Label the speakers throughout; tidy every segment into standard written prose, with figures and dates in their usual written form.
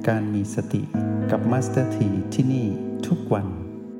Speaker 1: การมีสติกับมาสเตอร์ทีที่นี่ทุกวัน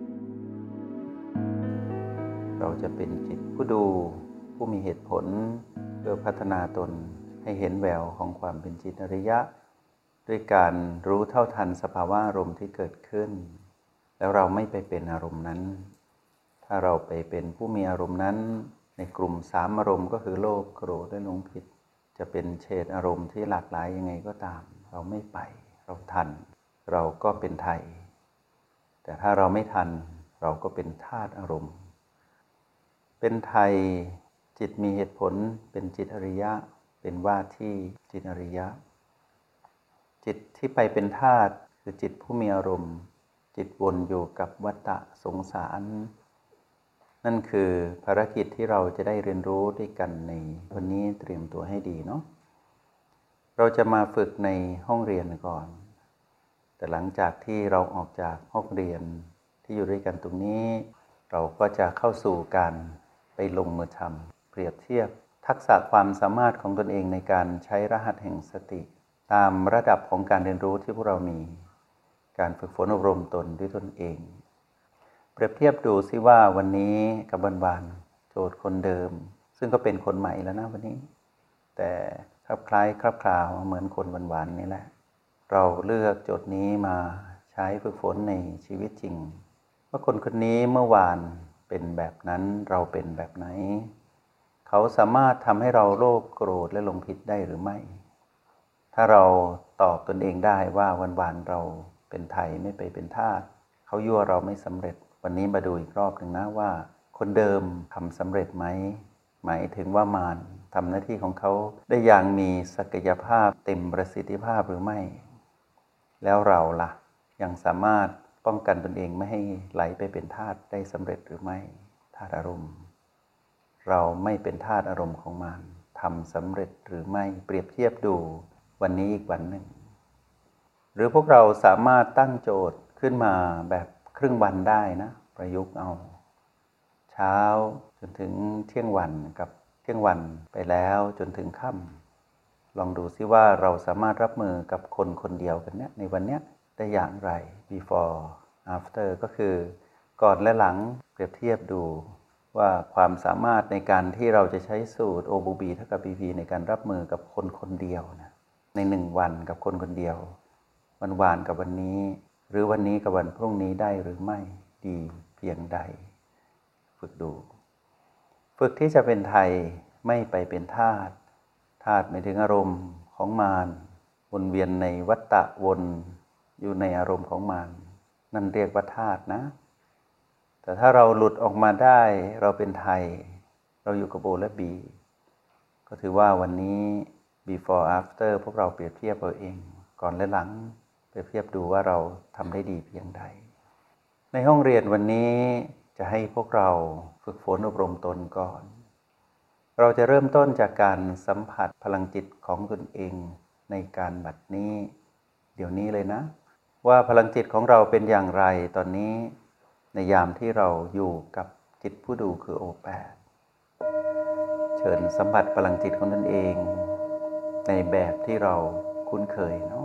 Speaker 2: เราจะเป็นจิตผู้ดูผู้มีเหตุผลเพื่อพัฒนาตนให้เห็นแววของความเป็นจิตอริยะด้วยการรู้เท่าทันสภาวะอารมณ์ที่เกิดขึ้นแล้วเราไม่ไปเป็นอารมณ์นั้นถ้าเราไปเป็นผู้มีอารมณ์นั้นในกลุ่ม3อารมณ์ก็คือโลภโกรธและหลงผิดจะเป็นเฉดอารมณ์ที่หลากหลายยังไงก็ตามเราไม่ไปเราทันเราก็เป็นไทยแต่ถ้าเราไม่ทันเราก็เป็นธาตุอารมณ์เป็นไทยจิตมีเหตุผลเป็นจิตอริยะเป็นว่าที่จิตอริยะจิตที่ไปเป็นธาตุคือจิตผู้มีอารมณ์จิตวนอยู่กับวัฏฏะสงสารนั่นคือภารกิจที่เราจะได้เรียนรู้ด้วยกันในวันนี้เตรียมตัวให้ดีเนาะเราจะมาฝึกในห้องเรียนก่อนแต่หลังจากที่เราออกจากห้องเรียนที่อยู่ด้วยกันตรงนี้เราก็จะเข้าสู่การไปลงมือทำเปรียบเทียบทักษะความสามารถของตนเองในการใช้รหัสแห่งสติตามระดับของการเรียนรู้ที่พวกเรามีการฝึกฝนอบรมตนด้วยตนเองเปรียบเทียบดูซิว่าวันนี้กับวันโจทย์คนเดิมซึ่งก็เป็นคนใหม่แล้วนะวันนี้แต่คลับคล้ายคลับคลาวเหมือนคนวันนี่แหละเราเลือกโจทย์นี้มาใช้ฝึกฝนในชีวิตจริงว่าคนคนนี้เมื่อวานเป็นแบบนั้นเราเป็นแบบไหนเขาสามารถทำให้เราโลภโกรธและหลงผิดได้หรือไม่ถ้าเราตอบตนเองได้ว่าวันเราเป็นไทยไม่ไปเป็นทาสเขายั่วเราไม่สำเร็จวันนี้มาดูอีกรอบหนึ่งนะว่าคนเดิมทำสำเร็จไหมหมายถึงว่ามารทำหน้าที่ของเขาได้อย่างมีศักยภาพเต็มประสิทธิภาพหรือไม่แล้วเราล่ะยังสามารถป้องกันตนเองไม่ให้ไหลไปเป็นทาสได้สำเร็จหรือไม่ธาตุอารมณ์เราไม่เป็นทาสอารมณ์ของมารทำสำเร็จหรือไม่เปรียบเทียบดูวันนี้อีกวันหนึ่งหรือพวกเราสามารถตั้งโจทย์ขึ้นมาแบบครึ่งวันได้นะประยุกต์เอาเช้าจนถึงเที่ยงวันกับเที่ยงวันไปแล้วจนถึงค่ำลองดูซิว่าเราสามารถรับมือกับคนคนเดียวกันเนี้ยในวันเนี้ยได้อย่างไร before after ก็คือก่อนและหลังเปรียบเทียบดูว่าความสามารถในการที่เราจะใช้สูตร O B เท่ากับ BP ในการรับมือกับคนคนเดียวนะใน1วันกับคนคนเดียววันวานกับวันนี้หรือวันนี้กับวันพรุ่งนี้ได้หรือไม่ดีเพียงใดฝึกดูฝึกที่จะเป็นไทยไม่ไปเป็นทาสหมายถึงอารมณ์ของมารวนเวียนในวัฏฏะวนอยู่ในอารมณ์ของมารนั่นเรียกว่าทาสนะแต่ถ้าเราหลุดออกมาได้เราเป็นไทยเราอยู่กับโอและบีก็ถือว่าวันนี้ before after พวกเราเปรียบเทียบเอาเองก่อนและหลังเปรียบเทียบดูว่าเราทำได้ดีเพียงใดในห้องเรียนวันนี้จะให้พวกเราฝึกฝนอบรมตนก่อนเราจะเริ่มต้นจากการสัมผัสพลังจิตของตนเองในการบัดนี้เดี๋ยวนี้เลยนะว่าพลังจิตของเราเป็นอย่างไรตอนนี้ในยามที่เราอยู่กับจิตผู้ดูคือโอแปดเชิญสัมผัสพลังจิตของตนเองในแบบที่เราคุ้นเคยเนาะ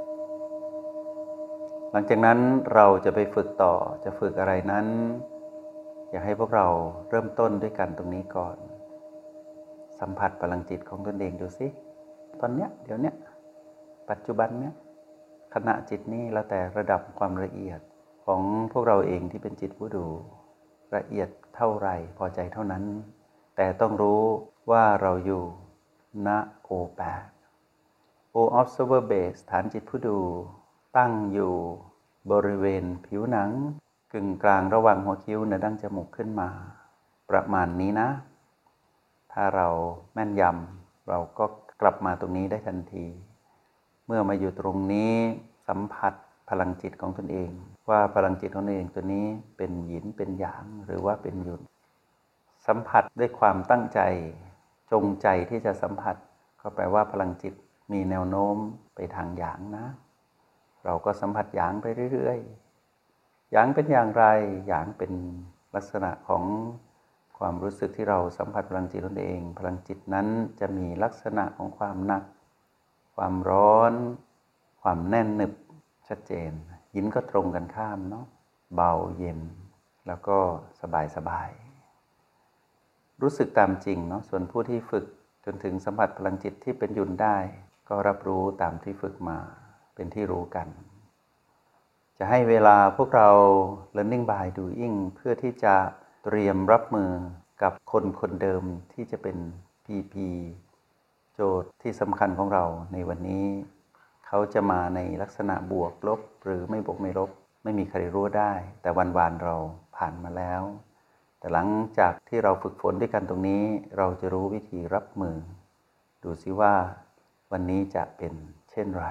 Speaker 2: หลังจากนั้นเราจะไปฝึกต่อจะฝึกอะไรนั้นอยากให้พวกเราเริ่มต้นด้วยกันตรงนี้ก่อนสัมผัสพลังจิตของตนเองดูสิตอนเนี้ยเดี๋ยวเนี้ยปัจจุบันเนี้ยขณะจิตนี้แล้วแต่ระดับความละเอียดของพวกเราเองที่เป็นจิตผู้ดูละเอียดเท่าไรพอใจเท่านั้นแต่ต้องรู้ว่าเราอยู่ณโอแปดโอ observer base ฐานจิตผู้ดูตั้งอยู่บริเวณผิวหนังกึ่งกลางระหว่างหัวคิ้วเหนือดั้งจมูกขึ้นมาประมาณนี้นะถ้าเราแม่นยำเราก็กลับมาตรงนี้ได้ทันทีเมื่อมาอยู่ตรงนี้สัมผัสพลังจิตของตนเองว่าพลังจิตของตนเองตัวนี้เป็นหยินเป็นหยางหรือว่าเป็นหยุนสัมผัสด้วยความตั้งใจจงใจที่จะสัมผัสก็แปลว่าพลังจิตมีแนวโน้มไปทางหยางนะเราก็สัมผัสหยางไปเรื่อยๆหยางเป็นอย่างไรหยางเป็นลักษณะของความรู้สึกที่เราสัมผัสพลังจิตตนเองพลังจิตนั้นจะมีลักษณะของความหนักความร้อนความแน่นหนึบชัดเจนยินก็ตรงกันข้ามเนาะเบาเย็นแล้วก็สบายรู้สึกตามจริงเนาะส่วนผู้ที่ฝึกจนถึงสัมผัสพลังจิตที่เป็นหยุนได้ก็รับรู้ตามที่ฝึกมาเป็นที่รู้กันจะให้เวลาพวกเรา Learning by Doing เพื่อที่จะเตรียมรับมือกับคนเดิมที่จะเป็น PP โจทย์ที่สำคัญของเราในวันนี้เขาจะมาในลักษณะบวกลบหรือไม่บวกไม่ลบไม่มีใครรู้ได้แต่วันเราผ่านมาแล้วแต่หลังจากที่เราฝึกฝนด้วยกันตรงนี้เราจะรู้วิธีรับมือดูซิว่าวันนี้จะเป็นเช่นไร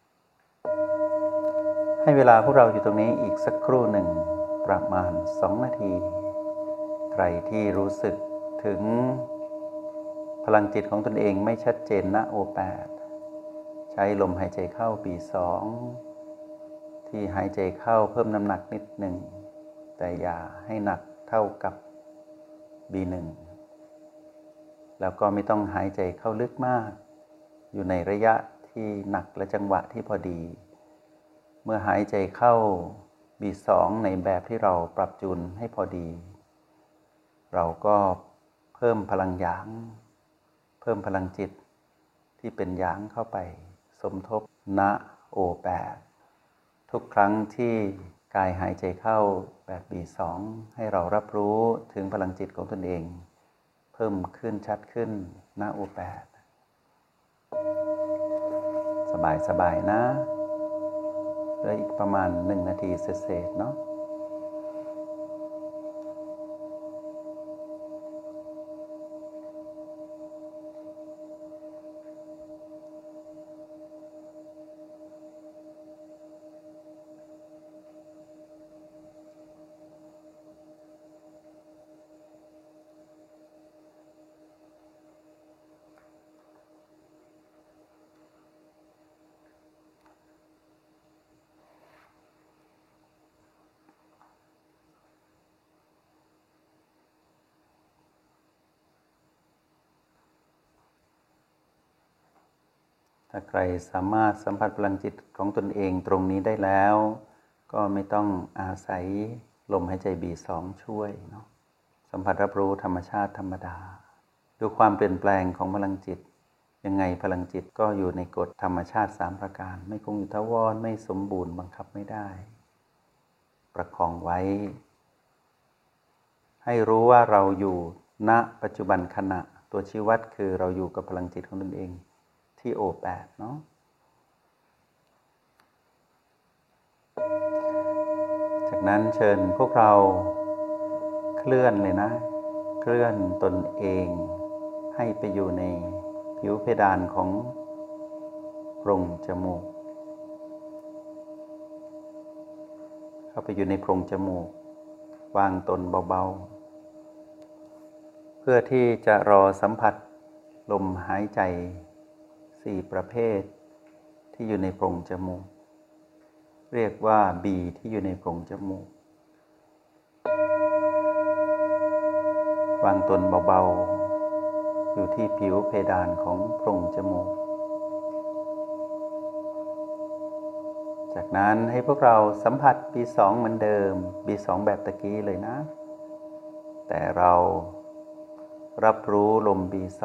Speaker 2: ให้เวลาพวกเราอยู่ตรงนี้อีกสักครู่หนึ่งประมาณ2 นาทีใครที่รู้สึกถึงพลังจิตของตนเองไม่ชัดเจนณ O8 ใช้ลมหายใจเข้า B2 ที่หายใจเข้าเพิ่มน้ำหนักนิดหนึ่งแต่อย่าให้หนักเท่ากับ B1 แล้วก็ไม่ต้องหายใจเข้าลึกมากอยู่ในระยะที่หนักและจังหวะที่พอดีเมื่อหายใจเข้า B2 ในแบบที่เราปรับจูนให้พอดีเราก็เพิ่มพลังหยางเพิ่มพลังจิตที่เป็นหยางเข้าไปสมทบณ O8 ทุกครั้งที่กายหายใจเข้าแบบ B2 ให้เรารับรู้ถึงพลังจิตของตนเองเพิ่มขึ้นชัดขึ้นณ O8 สบายนะเหลืออีกประมาณ1 นาทีเศษๆเนาะถ้าใครสามารถสัมผัสพลังจิตของตนเองตรงนี้ได้แล้วก็ไม่ต้องอาศัยลมหายใจ B2 ช่วยเนาะสัมผัสรับรู้ธรรมชาติธรรมดาดูความเปลี่ยนแปลงของพลังจิตยังไงพลังจิตก็อยู่ในกฎธรรมชาติ3ประการไม่คงอยู่ถาวรไม่สมบูรณ์บังคับไม่ได้ประคองไว้ให้รู้ว่าเราอยู่ณปัจจุบันขณะตัวชี้วัดคือเราอยู่กับพลังจิตของตนเองที่ O8 เนาะจากนั้นเชิญพวกเราเคลื่อนเลยนะเคลื่อนตนเองให้ไปอยู่ในผิวเพดานของโพรงจมูกเข้าไปอยู่ในโพรงจมูกวางตนเบาๆเพื่อที่จะรอสัมผัสลมหายใจ4 ประเภทที่อยู่ในโพรงจมูกเรียกว่า B ที่อยู่ในโพรงจมูกวางตนเบาๆอยู่ที่ผิวเพดานของโพรงจมูกจากนั้นให้พวกเราสัมผัส B2 เหมือนเดิม B2 แบบตะกี้เลยนะแต่เรารับรู้ลม B2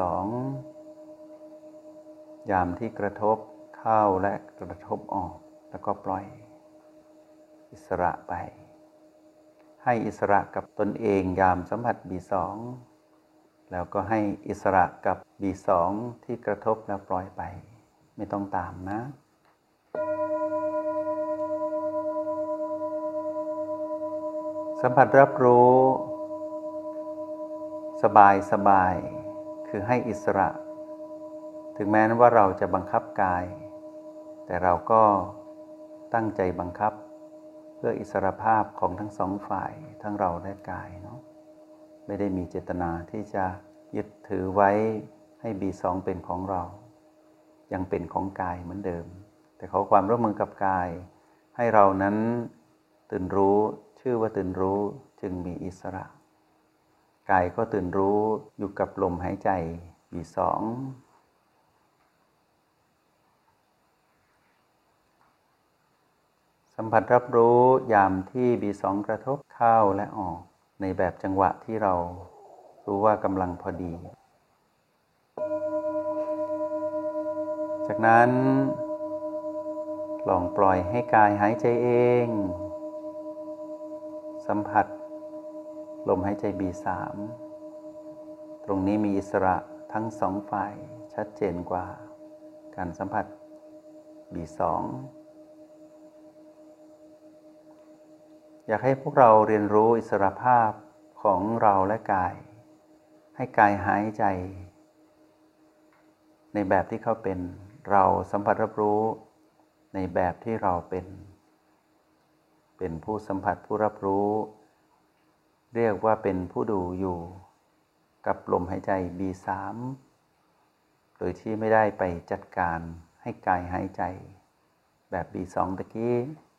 Speaker 2: ยามที่กระทบเข้าและกระทบออกแล้วก็ปล่อยอิสระไปให้อิสระกับตนเองยามสัมผัส B2 แล้วก็ให้อิสระกับ B2 ที่กระทบแล้วปล่อยไปไม่ต้องตามนะสัมผัสรับรู้สบายคือให้อิสระถึงแม้ว่าเราจะบังคับกายแต่เราก็ตั้งใจบังคับเพื่ออิสรภาพของทั้งสองฝ่ายทั้งเราและกายเนาะไม่ได้มีเจตนาที่จะยึดถือไว้ให้ B2 เป็นของเรายังเป็นของกายเหมือนเดิมแต่ขอความร่วมมือกับกายให้เรานั้นตื่นรู้ชื่อว่าตื่นรู้จึงมีอิสระกายก็ตื่นรู้อยู่กับลมหายใจ B2 สัมผัสรับรู้ยามที่ B2 กระทบเข้าและออกในแบบจังหวะที่เรารู้ว่ากำลังพอดีจากนั้นลองปล่อยให้กายหายใจเองสัมผัสลมหายใจ B3 ตรงนี้มีอิสระทั้งสองฝ่ายชัดเจนกว่าการสัมผัส B2 อยากให้พวกเราเรียนรู้อิสรภาพของเราและกายให้กายหายใจในแบบที่เขาเป็นเราสัมผัสรับรู้ในแบบที่เราเป็นผู้สัมผัสผู้รับรู้เรียกว่าเป็นผู้ดูอยู่กับลมหายใจ B3 โดยที่ไม่ได้ไปจัดการให้กายหายใจแบบ B2 ตะกี้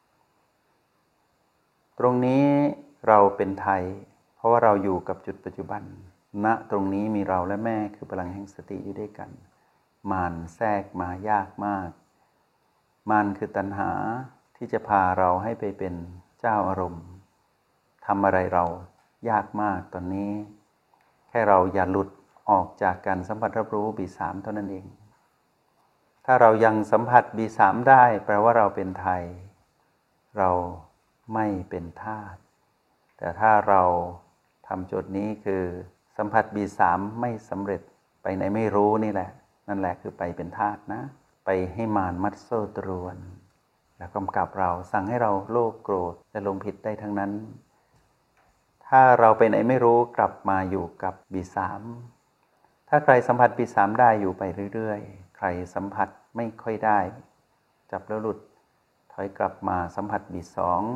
Speaker 2: ตรงนี้เราเป็นไทยเพราะว่าเราอยู่กับจุดปัจจุบันณตรงนี้มีเราและแม่คือพลังแห่งสติอยู่ด้วยกันมารแทรกมายากมากมารคือตัณหาที่จะพาเราให้ไปเป็นเจ้าอารมณ์ทำอะไรเรายากมากตอนนี้แค่เราอย่าหลุดออกจากการสัมผัสรับรู้ B3 เท่านั้นเองถ้าเรายังสัมผัส B3 ได้แปลว่าเราเป็นไทยเราไม่เป็นทาสแต่ถ้าเราทำโจทย์นี้คือสัมผัส B3 ไม่สำเร็จไปไหนไม่รู้นี่แหละนั่นแหละคือไปเป็นทาสนะไปให้มารมัดโซ่ตรวนแล้วกำกับเราสั่งให้เราโลภโกรธและหลงผิดได้ทั้งนั้นถ้าเราไปไหนไม่รู้กลับมาอยู่กับ B3 ถ้าใครสัมผัส B3 ได้อยู่ไปเรื่อยๆใครสัมผัสไม่ค่อยได้จับแล้วหลุดถอยกลับมาสัมผัส B2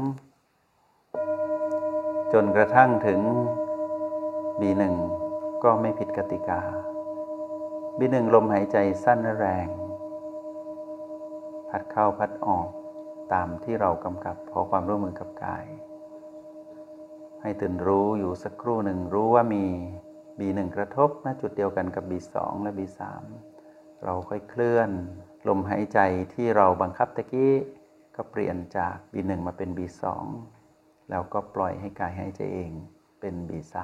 Speaker 2: จนกระทั่งถึง B1 ก็ไม่ผิดกติกา B1 ลมหายใจสั้นและแรงพัดเข้าพัดออกตามที่เรากำกับขอความร่วมมือกับกายให้ตื่นรู้อยู่สักครู่หนึ่งรู้ว่ามี B1 กระทบณจุดเดียวกันกับ B2 และ B3 เราค่อยเคลื่อนลมหายใจที่เราบังคับตะกี้ก็เปลี่ยนจาก B1 มาเป็น B2 แล้วก็ปล่อยให้กายหายใจเองเป็น B3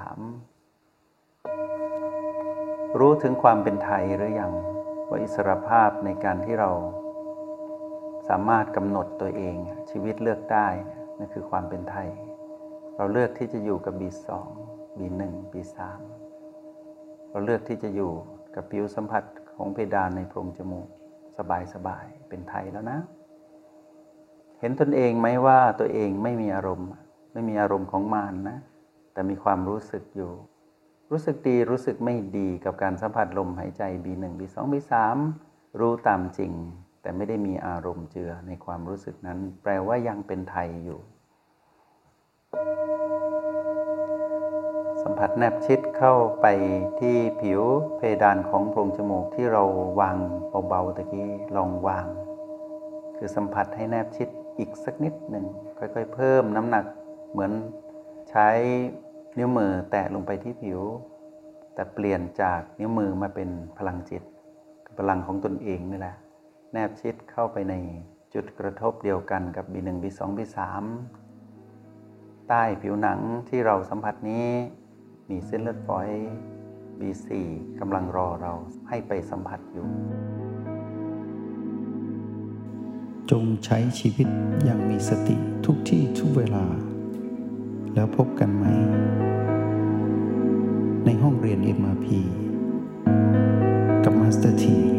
Speaker 2: รู้ถึงความเป็นไทยหรือยังว่าอิสรภาพในการที่เราสามารถกำหนดตัวเองชีวิตเลือกได้นั่นคือความเป็นไทยเราเลือกที่จะอยู่กับ B2 B1 B3 เราเลือกที่จะอยู่กับผิวสัมผัสของเพดานในโพรงจมูกสบายๆเป็นไทยแล้วนะเห็นตนเองไหมว่าตัวเองไม่มีอารมณ์ของมารนะแต่มีความรู้สึกอยู่รู้สึกดีรู้สึกไม่ดีกับการสัมผัสลมหายใจ B1 B2 B3 รู้ตามจริงแต่ไม่ได้มีอารมณ์เจือในความรู้สึกนั้นแปลว่ายังเป็นไทยอยู่สัมผัสแนบชิดเข้าไปที่ผิวเพดานของโพรงจมูกที่เราวางเบาๆตะกี้ลองวางคือสัมผัสให้แนบชิดอีกสักนิดหนึ่งค่อยๆเพิ่มน้ำหนักเหมือนใช้นิ้วมือแตะลงไปที่ผิวแต่เปลี่ยนจากนิ้วมือมาเป็นพลังจิตพลังของตนเองนี่แหละแนบชิดเข้าไปในจุดกระทบเดียวกันกับ B1 B2 B3 ใต้ผิวหนังที่เราสัมผัสนี้มีเส้นเลือดฝอย B4 กำลังรอเราให้ไปสัมผัสอยู่
Speaker 1: จงใช้ชีวิตอย่างมีสติทุกที่ทุกเวลาแล้วพบกันไหมในห้องเรียน MRP กับมาสเตอร์ที